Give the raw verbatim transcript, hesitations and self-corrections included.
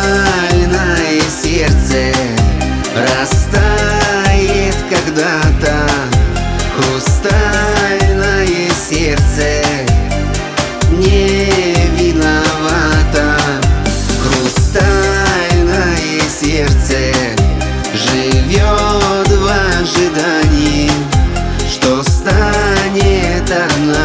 Хрустальное сердце растает когда-то. Хрустальное сердце не виновата. Хрустальное сердце живет в ожидании, что станет одна.